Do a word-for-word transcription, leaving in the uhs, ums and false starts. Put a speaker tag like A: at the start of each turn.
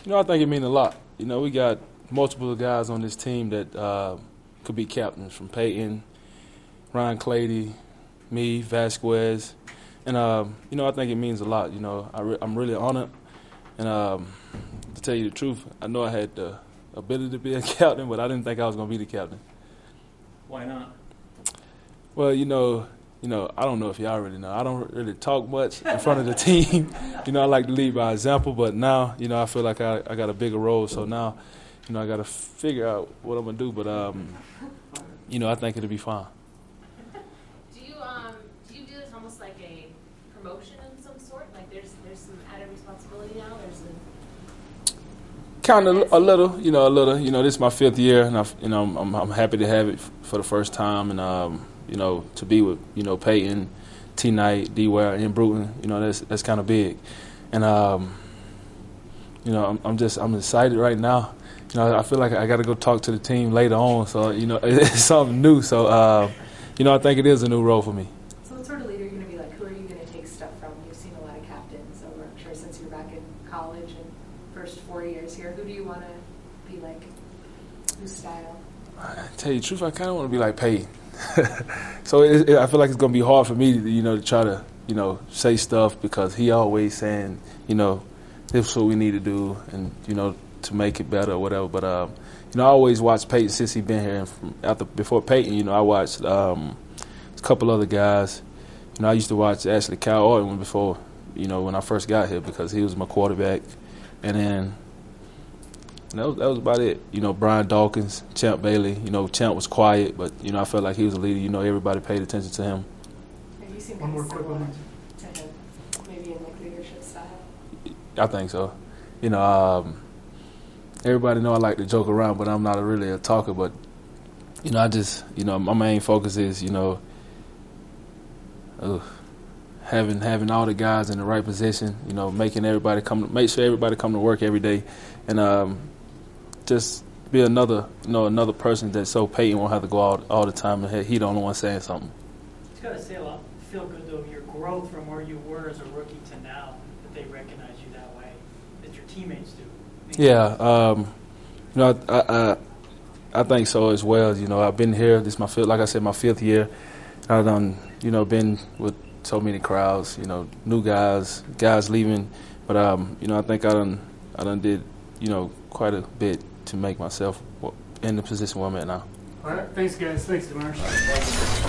A: You know, I think it means a lot. You know, we got multiple guys on this team that uh, could be captains, from Peyton, Ryan Clady, me, Vasquez. And, um, you know, I think it means a lot. You know, I re- I'm really honored. And um, to tell you the truth, I know I had the ability to be a captain, but I didn't think I was going to be the captain.
B: Why not?
A: Well, you know, you know, I don't know if y'all really know. I don't really talk much in front of the team. You know, I like to lead by example, but now, you know, I feel like I, I got a bigger role. So now, you know, I got to figure out what I'm going to do. But, um, you know, I think it'll be fine.
C: Do you um do you do this almost like a promotion of some sort? Like there's there's some added responsibility now? There's a
A: Kind of a little, you know, a little. You know, this is my fifth year, and I, you know, I'm, I'm happy to have it for the first time, and um, you know, to be with, you know, Peyton, T. Knight, D. Ware, and Bruton. You know, that's that's kind of big, and um, you know, I'm, I'm just I'm excited right now. You know, I feel like I got to go talk to the team later on, so you know, it's something new. So, uh, you know, I think it is a new role for me.
D: So, what sort of leader are you going to be like? Who are you going to take stuff from? You've seen a lot of captains over, I'm sure, since you're back in college and first four years here. Who do you want to be like? Whose style?
A: I tell you the truth, I kind of want to be like Peyton. So it, it, I feel like it's going to be hard for me, to, you know, to try to, you know, say stuff because he always saying, you know, this is what we need to do, and you know, to make it better or whatever. But um, you know, I always watched Peyton since he been here. And from after before Peyton, you know, I watched um, a couple other guys. You know, I used to watch actually Kyle Orton before, you know, when I first got here because he was my quarterback, and then. And that was, that was about it. You know, Brian Dawkins, Champ Bailey. You know, Champ was quiet, but, you know, I felt like he was a leader. You know, everybody paid attention to him.
D: And you seem
E: One more
D: kind of
E: quick
D: similar
E: one.
D: to him, maybe in like leadership style.
A: I think so. You know, um, everybody know I like to joke around, but I'm not a really a talker. But, you know, I just, you know, my main focus is, you know, uh, having having all the guys in the right position, you know, making everybody come, make sure everybody come to work every day. And, um, just be another, you know, another person that so Peyton won't have to go out all the time and he the only one saying something.
B: It's got to say a lot, feel good though, your growth from where you were as a rookie to now, that they recognize you that way, that your teammates do.
A: Yeah, um, you know, I, I I think so as well. You know, I've been here. This is my fifth, like I said, my fifth year. I've done, you know, been with so many crowds. You know, new guys, guys leaving, but um, you know, I think I done, I done did, you know, quite a bit to make myself in the position where I'm at now.
E: All right, thanks, guys. Thanks, Demar.